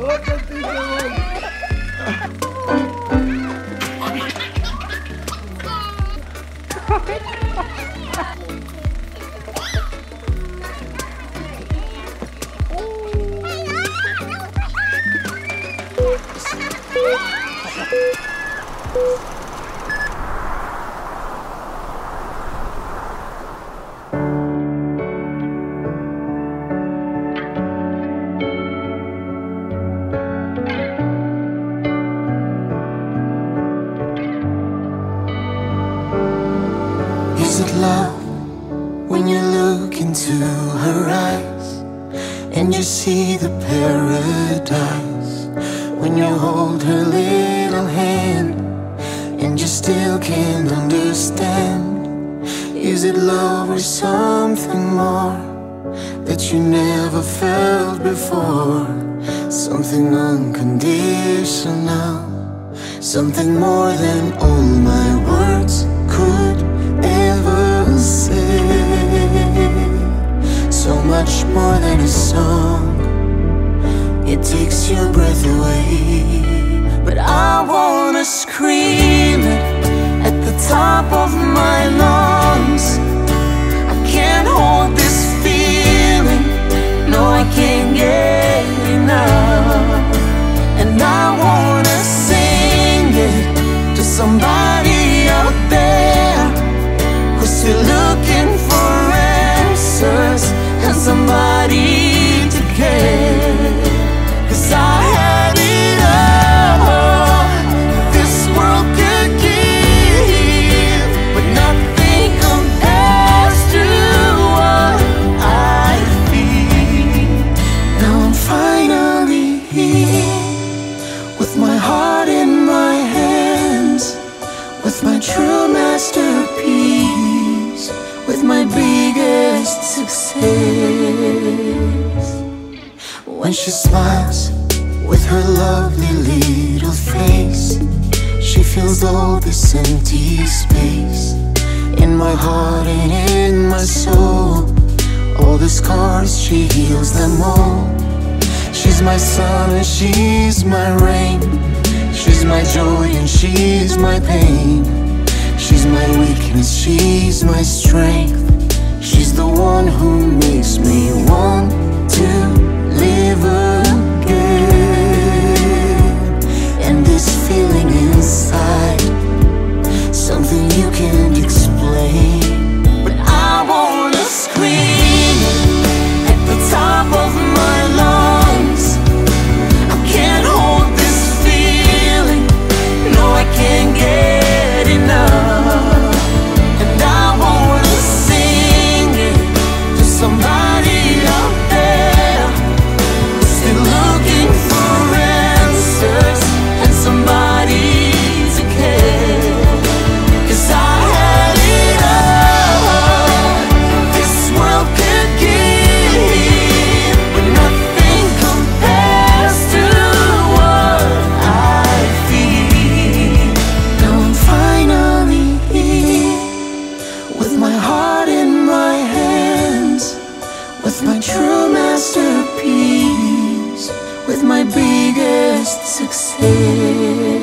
Is it love when you look into her eyes and you see the paradise? When you hold her little hand and you still can't understand? Is it love or something more that you never felt before? Something unconditional, something more than all my words could ever say. So much more than a song, it takes your breath away. But I wanna scream it at the top of my lungs. I can't hold this feeling, no, I can't get enough. And I wanna sing it to somebody out there who's still looking for answers and somebody to care. 'Cause I had it all this world could give, but nothing compares to what I feel. Now I'm finally here, with my heart in my hands, with my true masterpiece, with my biggest success. When she smiles with her lovely little face, she fills all this empty space in my heart and in my soul. All the scars, she heals them all. She's my sun and she's my rain. She's my joy and she's my pain. She's my weakness, she's my strength. She's the one who makes me want to live again. And this feeling inside, something you can't explain. But I wanna scream at the top of my lungs. I can't hold this feeling, no, I can't get enough. And I wanna sing it to somebody out there who's still looking for answers and somebody to care. 'Cause I had it all this world could give, but nothing compares to what I feel. Now I'm finally here, with my heart in my hands, with my true masterpiece, with my biggest success.